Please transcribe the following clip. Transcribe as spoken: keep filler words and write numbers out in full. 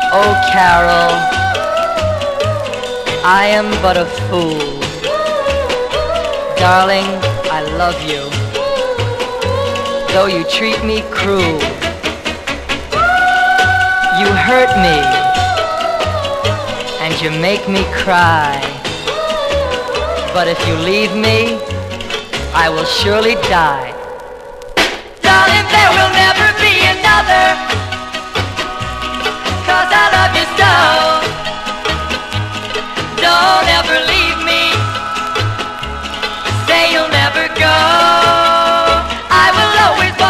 Oh, Carol, I am but a fool. Darling, I love you, though you treat me cruel. You hurt me, and you make me cry. But if you leave me, I will surely die. Darling, there will never be another, 'cause I love you so.